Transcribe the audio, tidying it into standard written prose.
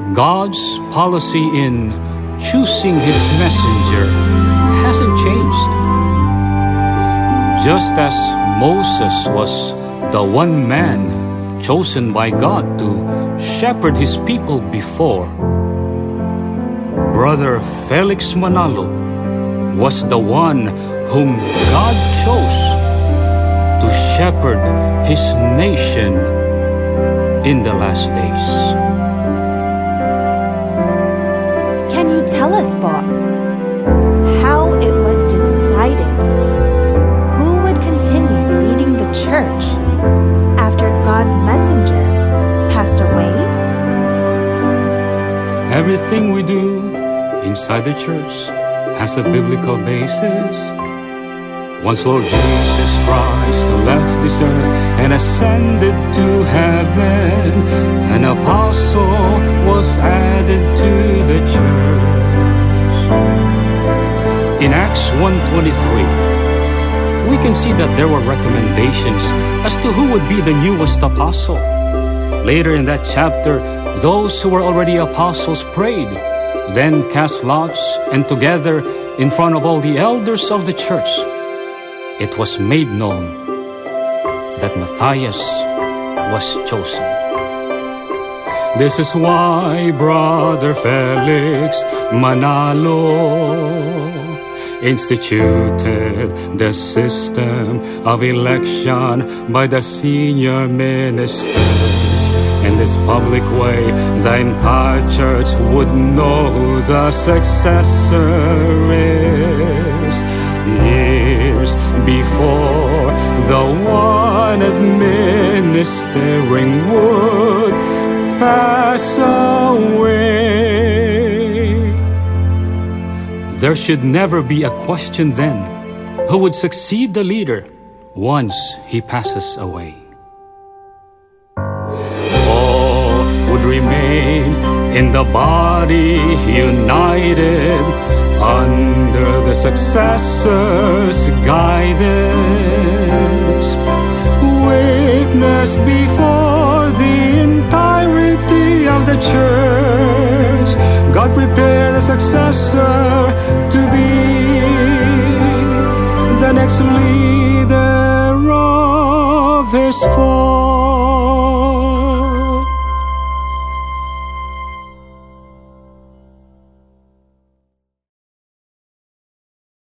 God's policy in choosing His messenger hasn't changed. Just as Moses was the one man chosen by God to shepherd His people before, Brother Felix Manalo was the one whom God chose to shepherd His nation in the last days. Can you tell us, Bob, how it was decided who would continue leading the church after God's messenger passed away? Everything we do inside the church has a biblical basis. Once Lord Jesus Christ left this earth and ascended to heaven, an apostle was added to the church. In Acts 1:23, we can see that there were recommendations as to who would be the newest apostle. Later in that chapter, those who were already apostles prayed, then cast lots, and together in front of all the elders of the church, it was made known that Matthias was chosen. This is why Brother Felix Manalo instituted the system of election by the senior ministers. In this public way, the entire church would know who the successor is. Years before the one administering would pass away. There should never be a question then who would succeed the leader once he passes away. All would remain in the body united under the successor's guidance, witness before the entirety of the church. God prepared the successor to be the next leader of His fold.